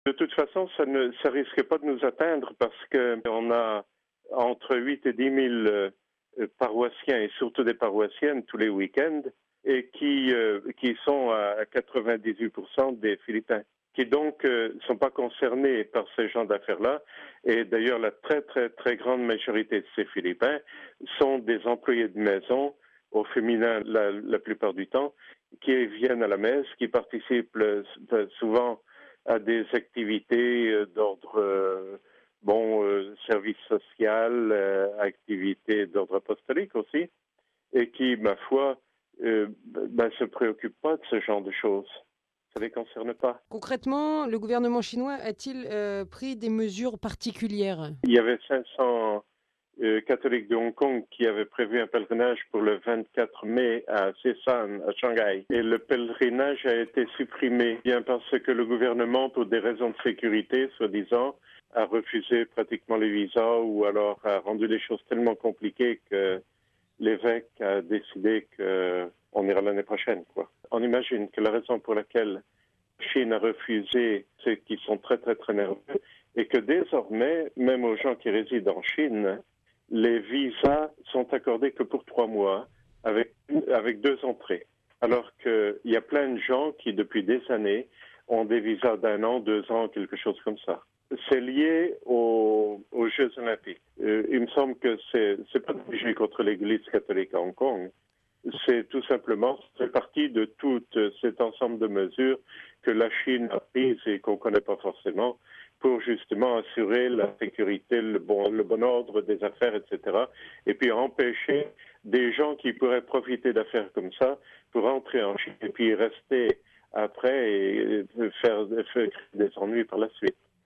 De toute façon, ça risque pas de nous atteindre parce qu'on a entre 8 et 10 000 paroissiens et surtout des paroissiennes tous les week-ends et qui sont à 98% des Philippins, qui donc sont pas concernés par ce genre d'affaires-là. Et d'ailleurs, la très, très, très grande majorité de ces Philippins sont des employés de maison, au féminin la plupart du temps, qui viennent à la messe, qui participent souvent à des activités d'ordre service social, activités d'ordre apostolique aussi, et qui, ma foi, se préoccupent pas de ce genre de choses. Ça ne les concerne pas. Concrètement, le gouvernement chinois a-t-il pris des mesures particulières? Il y avait 500 catholiques de Hong Kong qui avaient prévu un pèlerinage pour le 24 mai à Sesan, à Shanghai. Et le pèlerinage a été supprimé, bien parce que le gouvernement, pour des raisons de sécurité, soi-disant, a refusé pratiquement les visas ou alors a rendu les choses tellement compliquées que l'évêque a décidé qu'on ira l'année prochaine, quoi. On imagine que la raison pour laquelle la Chine a refusé ceux qui sont très, très, très nerveux et que désormais, même aux gens qui résident en Chine, les visas sont accordés que pour 3 mois avec 2 entrées. Alors qu'il y a plein de gens qui, depuis des années, ont des visas d'1 an, 2 ans, quelque chose comme ça. C'est lié aux Jeux Olympiques. Il me semble que c'est pas dirigé contre l'Église catholique à Hong Kong. C'est tout simplement, c'est partie de tout cet ensemble de mesures que la Chine a prises et qu'on ne connaît pas forcément pour justement assurer la sécurité, le bon ordre des affaires, etc. Et puis empêcher des gens qui pourraient profiter d'affaires comme ça pour entrer en Chine et puis rester après et faire des ennuis par la suite.